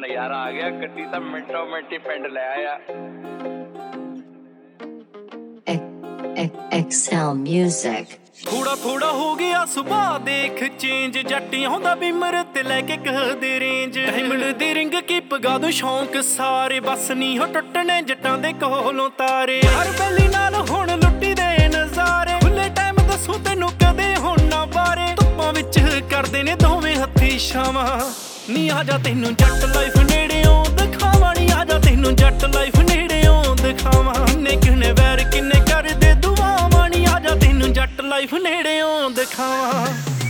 यार आ गया गड्डी ਤਾਂ ਮਿੰਟੋ ਮਿੰਟੀ ਪਿੰਡ ਲੈ ਆਇਆ Excel Music ਥੋੜਾ ਥੋੜਾ ਹੋ ਗਿਆ ਸੁਭਾਅ ਦੇਖ ਚੇਂਜ ਜੱਟੀਆਂ ਹੁੰਦਾ ਬਿਮਰ ਤੇ ਲੈ ਕੇ ਕਹਦੇ ਰੇਂਜ ਡਾਇਮੰਡ ਦੀ ਰਿੰਗ ਕੀ ਪਗਾ ਦੂੰ ਸ਼ੌਂਕ ਸਾਰੇ ਬਸ ਨਹੀਂ ਹੋ ਟੁੱਟਣੇ ਜੱਟਾਂ ਦੇ ਕੋਲੋਂ ਤਾਰੇ ਹਰ ਬੈਲੀ ਨਾਲ ਹੁਣ ਲੁੱਟੀ ਦੇ ਨਜ਼ਾਰੇ ਖੁੱਲੇ ਟਾਈਮ ਦੱਸੂ ਤੈਨੂੰ ਕਦੇ ਹੁਣ ਨਾ ਬਾਰੇ ਧੁੱਪਾਂ ਵਿੱਚ ਕਰਦੇ ਨੇ ਦੋਵੇਂ ਹੱਥੀ ਛਾਵਾਂ ਨੀ ਆ ਜਾ ਤੈਨੂੰ ਜੱਟ ਲਾਈਫ ਨੇੜਿਓਂ ਦਿਖਾਵਾਂ ਨੀ ਆ ਜਾ ਤੈਨੂੰ ਜੱਟ ਲਾਈਫ ਨੇੜਿਓਂ ਦਿਖਾਵਾਂ ਕਿੰਨੇ ਵੈਰ ਕਿੰਨੇ ਕਰਦੇ ਦੁਆਵਾਂ ਨੀ ਆ ਜਾ ਤੈਨੂੰ ਜੱਟ ਲਾਈਫ ਨੇੜਿਓਂ ਦਿਖਾਵਾਂ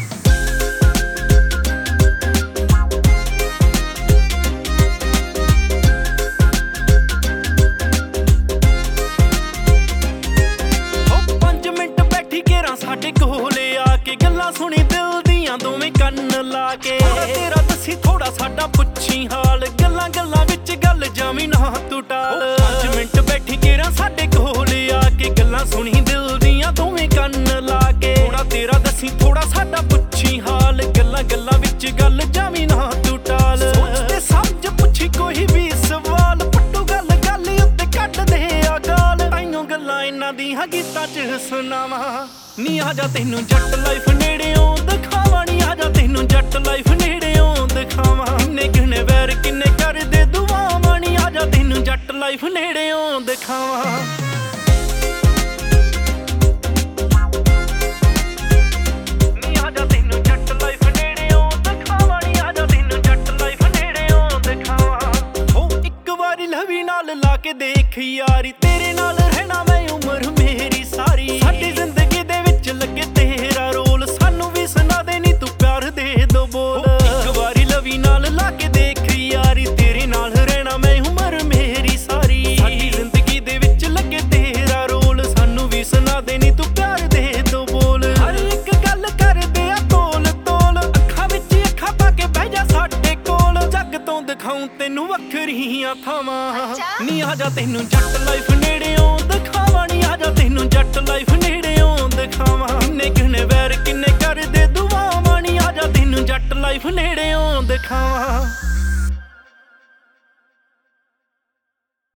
ਸਾਡੇ ਕੋਲੇ ਆ ਕੇ ਗੱਲਾਂ ਸੁਣੀ ਦਿਲ ਦੀਆਂ ਦੋਵੇਂ ਕੰਨ ਲਾ ਕੇ ਤੇਰਾ ਦੱਸੀ ਥੋੜਾ ਸਾਡਾ ਪੁੱਛੀ ਹਾਲ ਗੱਲਾਂ ਗੱਲਾਂ ਵਿੱਚ ਗੱਲ ਜਾਵੀਂ ਨਾ ਤੂੰ ਟਾਲ 5 ਮਿੰਟ ਬੈਠੀ ਕੇਰਾਂ ਸਾਡੇ ਕੋਲੇ ਆ ਕੇ ਗੱਲਾਂ ਸੁਣੀ ਦਿਲ ਦੀਆਂ ਦੋਵੇਂ ਕੰਨ ਲਾ ਕੇ ਥੋੜਾ ਤੇਰਾ ਦੱਸੀ ਥੋੜਾ ਸਾਡਾ ਪੁੱਛੀ ਹਾਲ ਗੱਲਾਂ ਗੱਲਾਂ ਵਿੱਚ ਗੱਲ ਜਾਵੀਂ ਨਾ ਤੂੰ ਟਾਲ ਸੋਚ ਤੇ ਸਮਝ ਪੁੱਛੀ ਕੋਈ ਵੀ ਸਵਾਲ ਪੱਟੂ ਗੱਲ ਗੱਲ ਉੱਤੇ ਕੱਢ ਦੇ ਆ ਗਾਲ ਤਾਈਓ ਗੱਲਾਂ ਇਹਨਾਂ ਦੀਆਂ ਗੀਤਾਂ 'ਚ ਸੁਣਾਵਾਂ ਨੀ ਆ ਜਾ ਤੈਨੂੰ ਜੱਟ ਲਾਈਫ ਨੇੜਿਓਂ ਦਿਖਾਵਾਂ ਨੀ ਆ ਜਾ ਤੈਨੂੰ ਜੱਟ ਲਾਈਫ ਨੇੜਿਓਂ ਦਿਖਾਵਾਂ ਕਿੰਨੇ ਵੈਰ ਕਿੰਨੇ ਕਰਦੇ ਦੁਆਵਾਂ ਨੀ ਆ ਜਾ ਤੈਨੂੰ ਜੱਟ ਲਾਈਫ ਨੇੜਿਓਂ ਦਿਖਾਵਾਂ ਨੀ ਆ ਜਾ ਤੈਨੂੰ ਜੱਟ ਲਾਈਫ ਨੇੜਿਓਂ ਦਿਖਾਵਾਂ ਨੀ ਆ ਜਾ ਤੈਨੂੰ ਜੱਟ ਲਾਈਫ ਨੇੜਿਓਂ ਦਿਖਾਵਾਂ ਹੋ ਇੱਕ ਵਾਰੀ ਲਵੀ ਨਾਲ ਲਾ ਕੇ ਦੇਖ ਯਾਰੀ ਤੇਰੇ ਨਾਲ ਰਹਿਣਾ ਮੈਂ ਉਮਰ ਮੇਰੀ ਸਾਰੀ ਸਾਡੀ ਜ਼ਿੰਦਗੀ ਲੱਗੇ ਤੇਰਾ ਰੋਲ ਸਾਨੂੰ ਵੀ ਸੁਣਾ ਦੇ ਨੀ ਤੂੰ ਪਿਆਰ ਦੇ ਦੋ ਬੋਲ ਇੱਕ ਵਾਰੀ ਲਵੀ ਨਾਲ ਲਾ ਕੇ ਦੇਖ ਯਾਰੀ ਤੇਰੇ ਨਾਲ ਰਹਿਣਾ ਮੈਂ ਉਮਰ ਮੇਰੀ ਸਾਰੀ ਸਾਡੀ ਜ਼ਿੰਦਗੀ ਦੇ ਵਿੱਚ ਲੱਗੇ ਤੇਰਾ ਰੋਲ ਸਾਨੂੰ ਵੀ ਸੁਣਾ ਦੇ ਨੀ ਤੂੰ ਪਿਆਰ ਦੇ ਦੋ ਬੋਲ ਹਰ ਇੱਕ ਗੱਲ ਕਰਦੇ ਆ ਤੋਲ ਤੋਲ ਅੱਖਾਂ ਵਿੱਚ ਅੱਖਾਂ ਪਾ ਕੇ ਬਹਿ ਜਾ ਸਾਡੇ ਕੋਲ ਜੱਗ ਤੋਂ ਦਿਖਾਉਂ ਤੈਨੂੰ ਵੱਖਰੀਆਂ ਥਾਵਾਂ ਨੀ ਆ ਜਾ ਤੈਨੂੰ ਜੱਟ ਲਾਈਫ ਨੇੜਿਓਂ ਦਿਖਾਵਾਂ ਨੀ ਆ ਜਾ ਤੈਨੂੰ ਜੱਟ ਲਾਈਫ ਨੇੜਿਓਂ ਦਿਖਾਵਾਂ ਕਿੰਨੇ ਵੈਰ ਕਿੰਨੇ ਕਰਦੇ ਦੁਆਵਾਂ ਨੀ ਆ ਜਾ ਤੈਨੂੰ ਜੱਟ ਲਾਈਫ ਨੇੜਿਓਂ ਦਿਖਾਵਾਂ